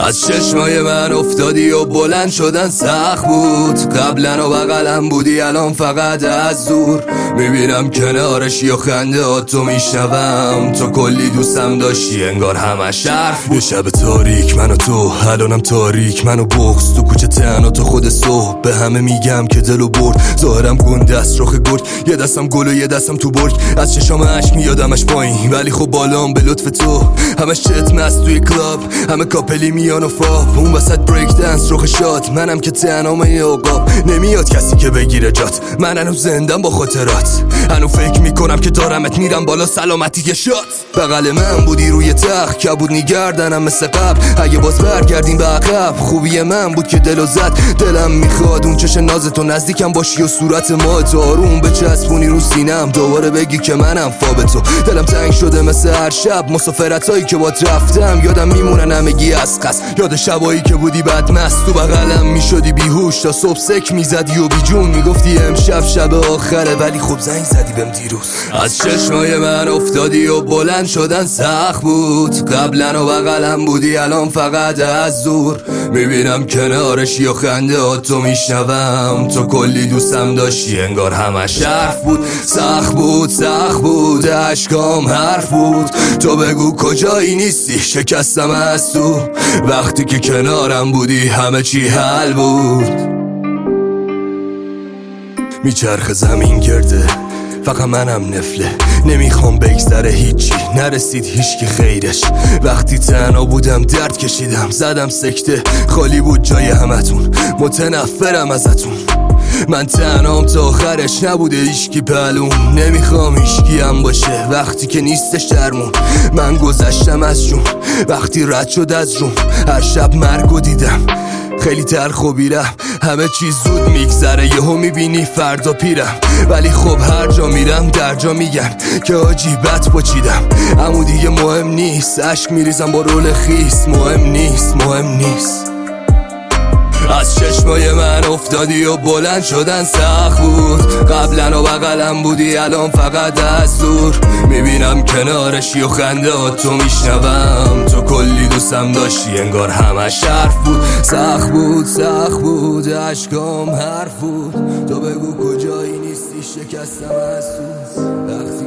از چشمای من افتادی و بلند شدن سخت بود. قبلا و بغلم بودی الان فقط از دور میبینم کنارشی و خنده ها تو میشنوم. تو کلی دوستم داشتی انگار همش حرف بود. شب تاریک من و تو الانم تاریک، من و بغض تو کوچه تنها تو خود صبح به همه میگم که دلو برد. ظاهرم گنده است رخ گرگ، یه دستم گل و یه دستم تو برگ. از چشام اشک میادمش پایین ولی خب بالام به لطف تو. همش چتم است توی کلاب، همه کاپلی میان و فاب. اون وسط بریک دنس رخ شاد، منم که تنها یه عقاب. نمیاد کسی که بگیره جات، من هنوز زندم با خاطرات. هنوز فکر میکنم که دارمت میرم بالا سلامتی که شات. بغل من بودی روی تخت کبود نیگردنم مثل قبل. اگه باز برگردیم به عقب خوبی من بود که دلو زد. دلم میخواد اون چش نازتو نزدیکم باشی و صورت ما تو آروم بچسبونی رو سینم. دوباره بگی که منم فاب تو. دلم تنگ شده مثل هر شب، مسافرتایی که بات رفتم یادم میمونن همگی از قصد. یاد شبایی که بودی بدمست تو بغلم میشدی بیهوش تا صبح سک میزدی و بیجون میگفتی امشب شب آخره ولی خب زنگ زدی بهم دیروز. از چشمای من افتادی و بلند شدن سخت بود. قبلا و بغلم بودی الان فقط از دور میبینم کنارشی و خنده ها تو میشنوم. تو کلی دوستم داشتی انگار همش حرف بود. سخت بود سخت بود اشکام حرف بود. تو بگو کجایی نیستی شکستم از تو. وقتی که کنارم بودی همه چی حل بود. میچرخ زمین گرده فقط منم نفله، نمیخوام بگذره هیچی نرسید هیچکی خیرش. وقتی تنها بودم درد کشیدم زدم سکته، خالی بود جای همتون متنفرم ازتون. من تنهام تا آخرش نبوده هیچکی پلون. نمیخوام هیچکی هم باشه وقتی که نیستش درمون. من گذشتم از جون وقتی رد شد از روم. هر شب مرگو دیدم خیلی تلخ و بیرم. همه چیز زود میگذره یهو میبینی فردا پیرم. ولی خب هر جا میرم در جا میگن که آجی بد پاچیدم. اما دیگه مهم نیست اشک میریزم با رول خیس. مهم نیست مهم نیست. از چشمای من افتادی و بلند شدن سخت بود. قبلا و بغلم بودی الان فقط از دور میبینم کنارشی و خنده ها تو میشنوم. تو کلی دوستم داشتی انگار همش حرف بود. سخت بود سخت بود اشکام حرف بود. تو بگو کجایی نیستی شکستم از تو.